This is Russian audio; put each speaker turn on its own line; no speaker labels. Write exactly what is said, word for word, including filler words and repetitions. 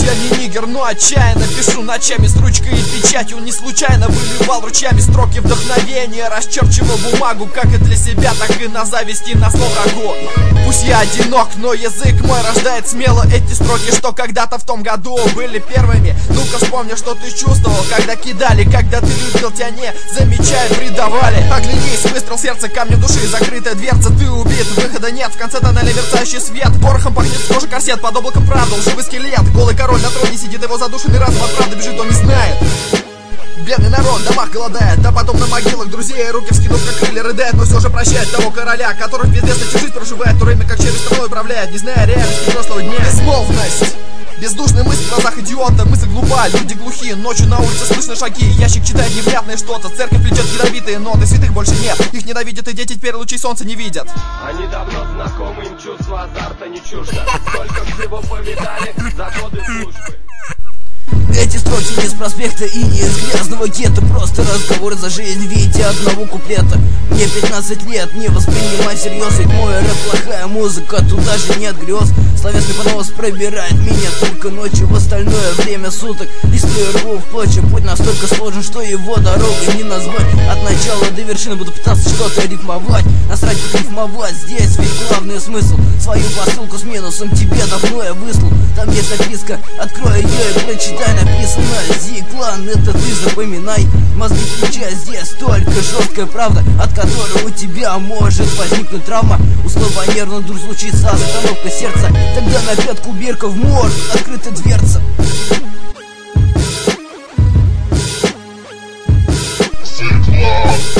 Я не нигер, но отчаянно пишу ночами с ручкой и печатью. Не случайно выливал ручьями строки вдохновения, расчерчивал бумагу как и для себя, так и на зависть и на зло врагу. Пусть я одинок, но язык мой рождает смело эти строки, что когда-то в том году были первыми. Ну-ка вспомни, что ты чувствовал, когда кидали, когда ты любил, тебя не замечая, предавали. Оглянись, выстрел сердца, камнем души, закрытая дверца, ты убит, выхода нет, в конце тоннеля мерцающий свет. Порохом пахнет с кожи корсет, под облаком правда, лживый скелет. Голый король на троне сидит, его задушенный разум от правды бежит, он не знает. Бедный народ в домах голодает, да потом на могилах друзей руки вскинув как крылья рыдает, но все же прощает того короля, который безвестно чужить проживает, то время как через страной управляет, не зная реальности прошлого дня. Безмолвность, бездушная мысль в глазах идиота, мысль глупа, люди глухие, ночью на улице слышны шаги, ящик читает невнятное что-то, церковь плетет ядовитые ноты, святых больше нет, их ненавидят и дети теперь лучей солнца не видят.
Они давно знакомы, им чувство азарта не чуждо, столько всего повидали за годы службы.
Эти строки не с проспекта и не из грязного гетто, просто разговор за жизнь в виде одного куплета. Мне пятнадцать лет, не воспринимай всерьез, ведь мой рэп плохая музыка, тут даже нет грез. Словесный понос пробирает меня только ночью, в остальное время суток листую рву в клочья. Путь настолько сложен, что его дорогой не назвать. От начала до вершины буду пытаться что-то рифмовать. Насрать как рифмовать, здесь ведь главный смысл. Свою посылку с минусом тебе давно я выслал. Там есть записка, открой ее и прочитай. Написано Зи-клан, это ты запоминай. Мозги включай, здесь только жесткая правда, от которой у тебя может возникнуть травма. У слова нервно вдруг случится остановка сердца, тогда на пятку бирка в морг, открыта дверца.
Зи-клан.